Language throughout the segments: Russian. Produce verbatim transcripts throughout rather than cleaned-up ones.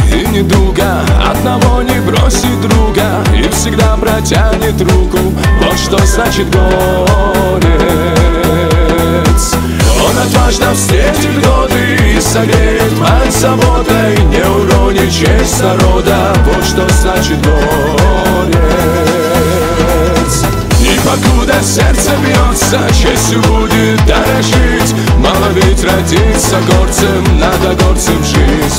и недуга, одного не бросит друга и всегда протянет руку. Вот что значит горец. Он отважно встретит годы и согреет мать заботой, не уронит честь народа. Вот что значит горец. И покуда сердце бьется, честью будет дорожить. Мало ведь родиться горцем, надо горцем жизнь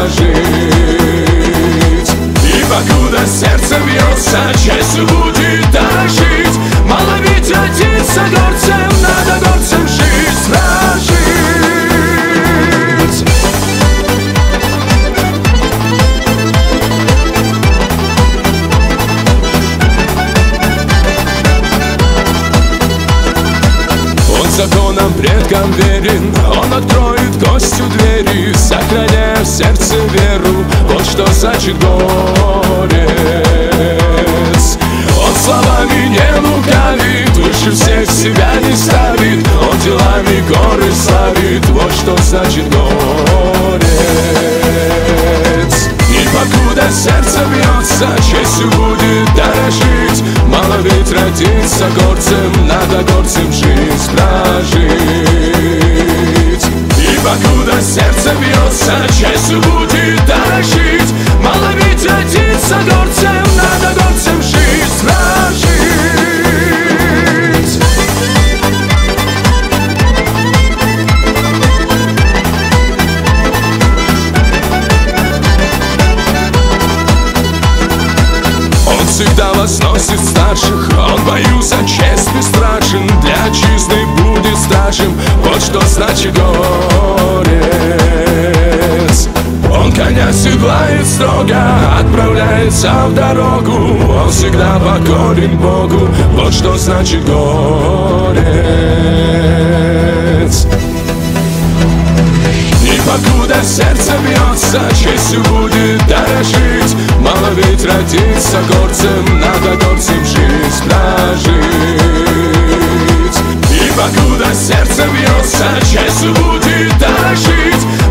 прожить. И покуда сердце бьется, честью будет дорожить. Мало ведь родиться горцем, надо горцем жизнь прожить. Законам предкам верен, он откроет гостю двери, сохраняя в сердце веру. Вот что значит горец. Он словами не лукавит, выше всех себя не ставит, он делами горы славит. Вот что значит горец. И покуда сердце бьется, честью будет дорожить. Мало ведь родиться горцем, надо горцем жизнь прожить. И покуда сердце бьется, честью будет дорожить. Мало ведь родиться горцем, надо горцем жизнь прожить. Всегда возносит старших, он в бою за честь бесстрашен, для отчизны будет стражем. Вот что значит горец. Он коня седлает строго, отправляется в дорогу, он всегда покорен Богу. Вот что значит горец. И покуда сердце бьется, честью будет дорожить. Мало ведь родиться горцем, надо горцем жизнь прожить. И покуда сердце бьется, честью будет дорожить.